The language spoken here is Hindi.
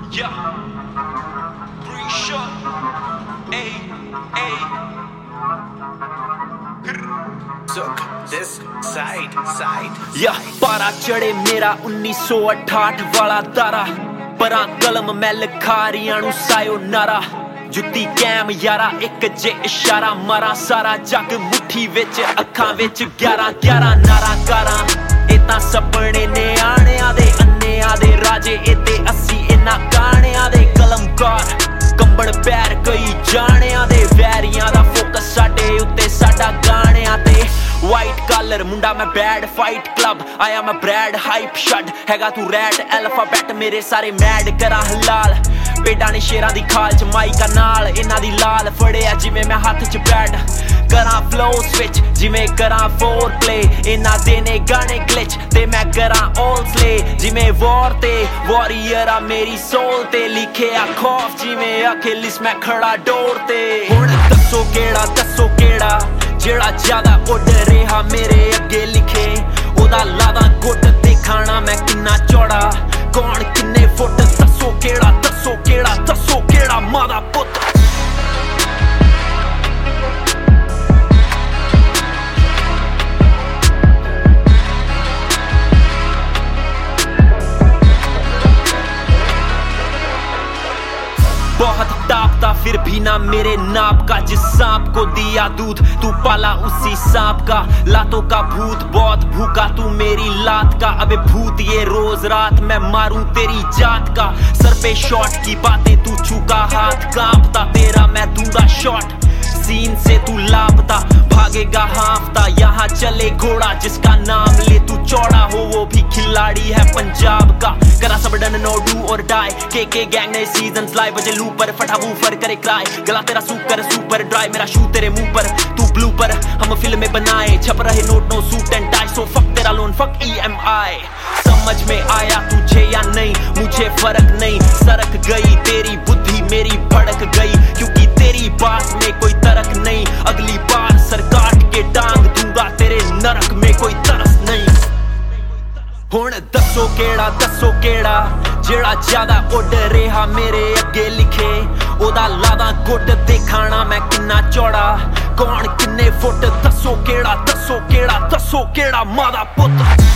Yeah, Brisha, ay, ay. Look this side. या पारा चढ़े मेरा 1968 वाला तारा परा कलम मैं लिखारियां नू सायो नारा जुत्ती कैम यारा एक जे इशारा मारा सारा जग मुट्ठी विच अखां विच 11 नारा कारा ए तां सपने ने आणियां दे अन्नियां दे राजे ए ते अस्सी इन्हां गाणियां दे कलमकार कंबण पैर कई जाणियां दे वैरियां दा फोकस साडे उत्ते साडा गाणियां ते वाइट कलर मुंडा मैं बैड फाइट क्लब आया मैं ब्रैड हाइप शट हैगा तू रैड अल्फाबेट मेरे सारे मैड करा हलाल पेडां ने शेरां दी खाल च माइका नाल इन्हां दी लाल फड़िया जिवें मैं हत्थ च बैड करा फ्लो स्विच जिवें करा फोर प्ले इन्हां दे ने गाने ग्लिच ते मैं करा ऑल स्ले जिवें वॉर ते वॉरियर आ मेरी सोल ते लिखे आ खौफ जिवें अखिलिस मैं खड़ा डोर ते हुण दस्सो केड़ा जेड़ा ज्यादा उड़ रेहा मेरे अगे लिखे ओदा लादा गुट ते खाना मैं किन्ना चौड़ा कौन किन्ने फुट दस्सो केड़ा मादा पुत बहुत तापता फिर भी ना मेरे नाप का जिस सांप को दिया दूध तू पाला उसी सांप का लातों का भूत बहुत भूखा तू मेरी लात का अबे भूत ये रोज रात मैं मारूं तेरी जात का सर पे शॉट की बातें तू चूका हाथ कांपता तेरा मैं दूंगा शॉट सीन से तू लापता भागेगा हाफता यहाँ चले घोड़ा जिसका नाम ले तू चौड़ा हो वो भी खिलाड़ी है पंजाब का करा सब डन नो डू और डाई के गैंग नए सीजन्स लाइव बजे लूप पर फटा वूफर करे क्राई गला तेरा सुपर ड्राई मेरा शू तेरे मुंह पर तू ब्लू पर हम फिल्म में बनाए छप रहे note no suit and tie so fuck तेरा लोन फक EMI समझ में आया तुझे या नहीं मुझे फर्क नहीं सरक गई तेरी बुद्धि मेरी भड़क गई क्योंकि तेरी बात में कोई तरक नहीं अगली बार सर काट के टांग दूंगा तेरे नरक में कोई तरस नहीं हुण दस्सो केड़ा जेड़ा ज्यादा उड़ रेहा मेरे अगे लिखे ओदा लादा गुट ते खाना मैं किन्ना चौड़ा कौन किन्ने फुट दस्सो केड़ा मादा पुत